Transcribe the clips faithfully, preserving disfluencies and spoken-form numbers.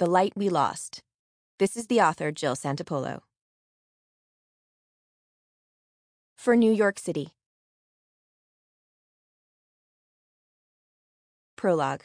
The Light We Lost. This is the author, Jill Santopolo. For New York City. Prologue.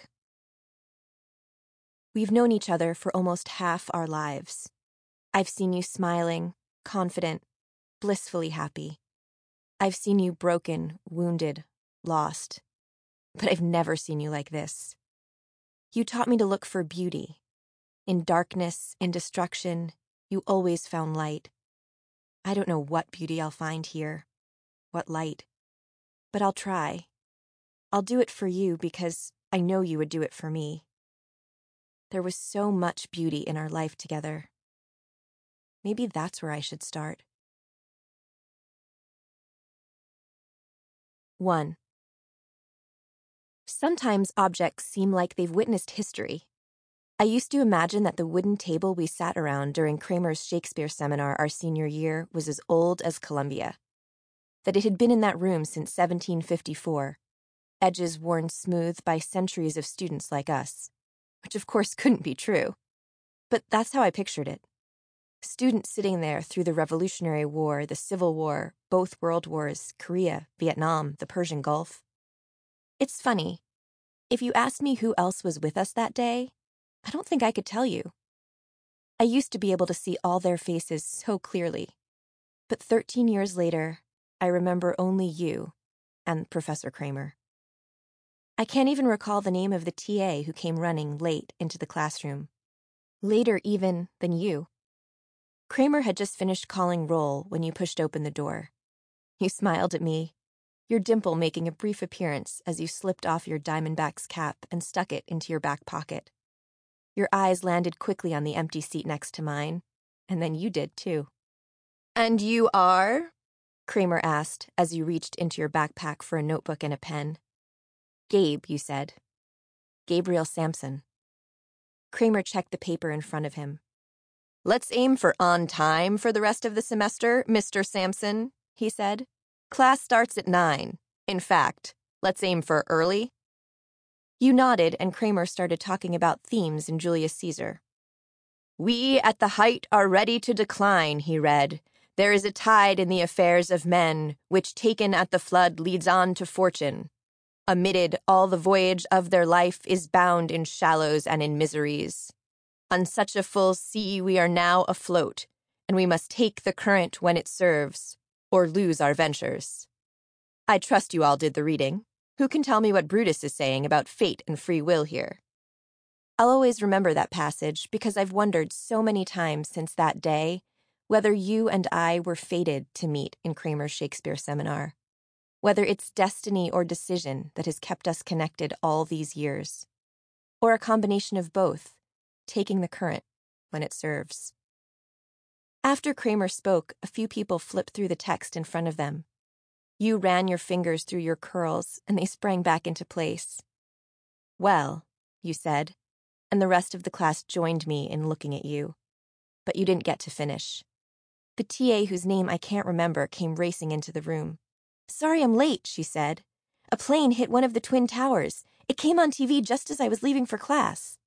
We've known each other for almost half our lives. I've seen you smiling, confident, blissfully happy. I've seen you broken, wounded, lost. But I've never seen you like this. You taught me to look for beauty. In darkness, in destruction, you always found light. I don't know what beauty I'll find here, what light. But I'll try. I'll do it for you because I know you would do it for me. There was so much beauty in our life together. Maybe that's where I should start. One. Sometimes objects seem like they've witnessed history. I used to imagine that the wooden table we sat around during Kramer's Shakespeare seminar our senior year was as old as Columbia. That it had been in that room since seventeen fifty-four, edges worn smooth by centuries of students like us, which of course couldn't be true. But that's how I pictured it. Students sitting there through the Revolutionary War, the Civil War, both World Wars, Korea, Vietnam, the Persian Gulf. It's funny. If you asked me who else was with us that day, I don't think I could tell you. I used to be able to see all their faces so clearly. But thirteen years later, I remember only you and Professor Kramer. I can't even recall the name of the T A who came running late into the classroom. Later even than you. Kramer had just finished calling roll when you pushed open the door. You smiled at me, your dimple making a brief appearance as you slipped off your Diamondback's cap and stuck it into your back pocket. Your eyes landed quickly on the empty seat next to mine, and then you did too. "And you are?" Kramer asked as you reached into your backpack for a notebook and a pen. "Gabe," you said. "Gabriel Sampson." Kramer checked the paper in front of him. "Let's aim for on time for the rest of the semester, Mister Sampson," he said. "Class starts at nine. In fact, let's aim for early." You nodded, and Kramer started talking about themes in Julius Caesar. "We at the height are ready to decline," he read. "There is a tide in the affairs of men, which taken at the flood leads on to fortune. Amid all the voyage of their life is bound in shallows and in miseries. On such a full sea we are now afloat, and we must take the current when it serves, or lose our ventures." I trust you all did the reading. Who can tell me what Brutus is saying about fate and free will here? I'll always remember that passage because I've wondered so many times since that day whether you and I were fated to meet in Kramer's Shakespeare seminar, whether it's destiny or decision that has kept us connected all these years, or a combination of both, taking the current when it serves. After Kramer spoke, a few people flipped through the text in front of them. You ran your fingers through your curls, and they sprang back into place. "Well," you said, and the rest of the class joined me in looking at you. But you didn't get to finish. The T A whose name I can't remember came racing into the room. "Sorry I'm late," she said. "A plane hit one of the Twin Towers. It came on T V just as I was leaving for class."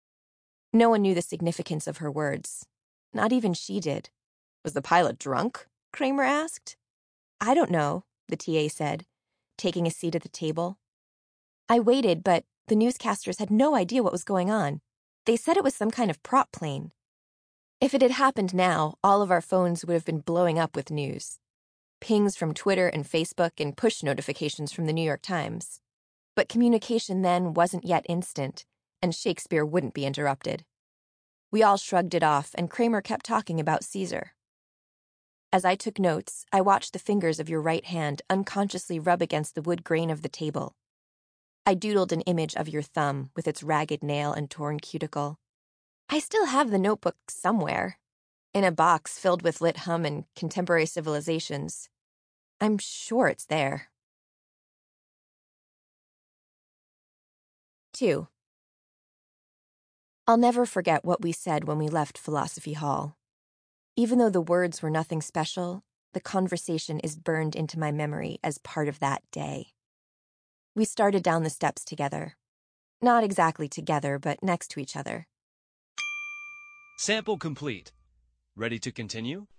No one knew the significance of her words. Not even she did. "Was the pilot drunk?" Kramer asked. "I don't know," the T A said, taking a seat at the table. I waited, but the newscasters had no idea what was going on. They said it was some kind of prop plane. If it had happened now, all of our phones would have been blowing up with news. Pings from Twitter and Facebook and push notifications from the New York Times. But communication then wasn't yet instant, and Shakespeare wouldn't be interrupted. We all shrugged it off, and Kramer kept talking about Caesar. As I took notes, I watched the fingers of your right hand unconsciously rub against the wood grain of the table. I doodled an image of your thumb with its ragged nail and torn cuticle. I still have the notebook somewhere, in a box filled with lit hum and contemporary civilizations. I'm sure it's there. Two. I'll never forget what we said when we left Philosophy Hall. Even though the words were nothing special, the conversation is burned into my memory as part of that day. We started down the steps together. Not exactly together, but next to each other. Sample complete. Ready to continue?